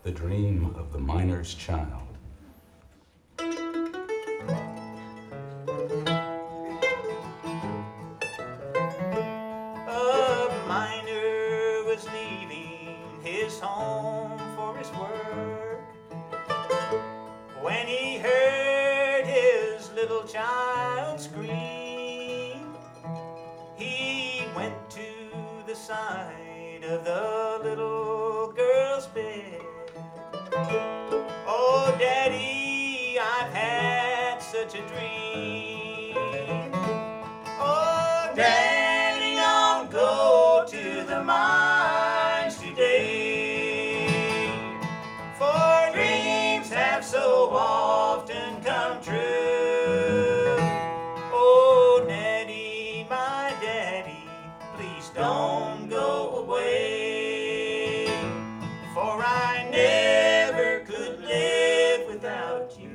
The Dream of the Miner's Child. A miner was leaving his home for his work when he heard his little child scream. He went to the side of the little girl's bed. Oh, Daddy, I've had such a dream. Oh, Daddy, don't go to the mines today, for dreams have so often come true. Oh, Daddy, my Daddy, please don't go away, for I never could live without you.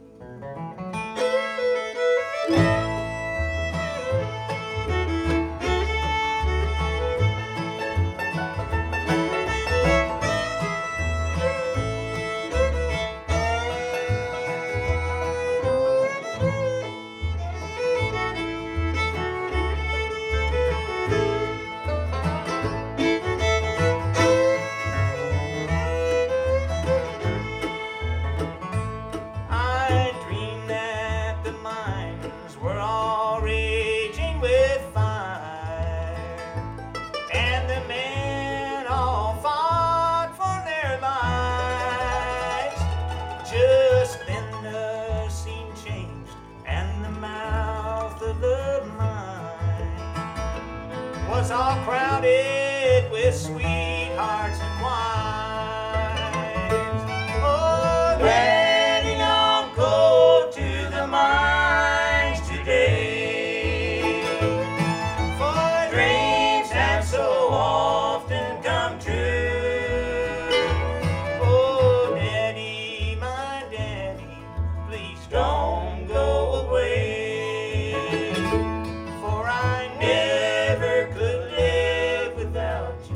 I dreamed that the mines were all raging with fire, and the men all fought for their lives. Just then the scene changed, and the mouth of the mine was all crowded with sweethearts and wives. Oh, Daddy, don't go to the mines today, for dreams have so often come true. Oh, Daddy, my Daddy, please don't go away, for I never could live without you.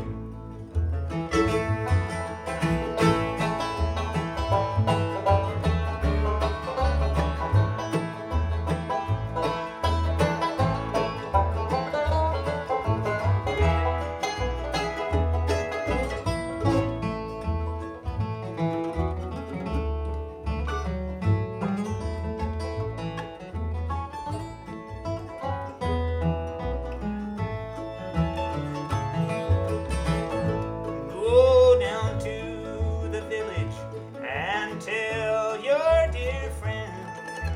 Go down to the village and tell your dear friend,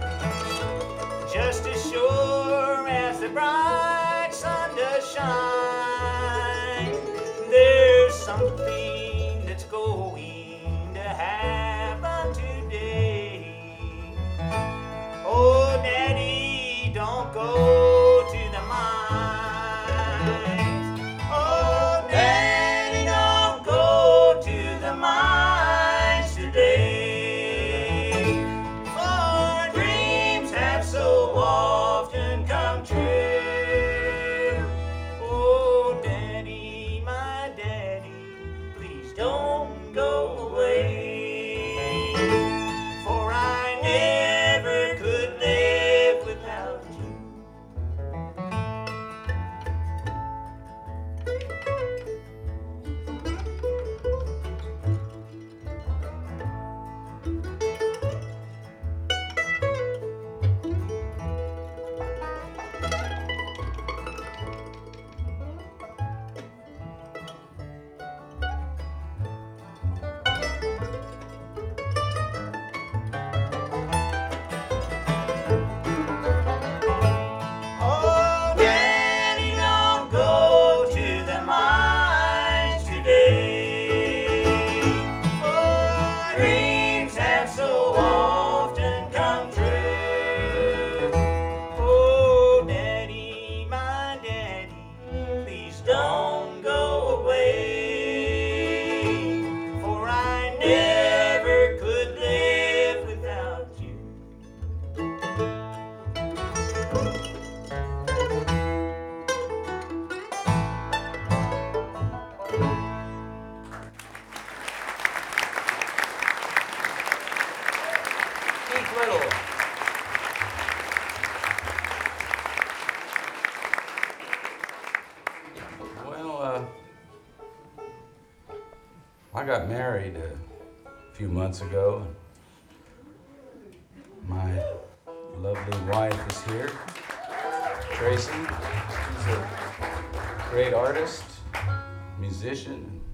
just as sure as the bright sun does shine, there's something that's going to happen today. Oh, Daddy, don't go to the mines. Oh, Daddy, don't go to the mines today, for dreams have so often come true. I got married a few months ago. My lovely wife is here, Tracy. She's a great artist, musician,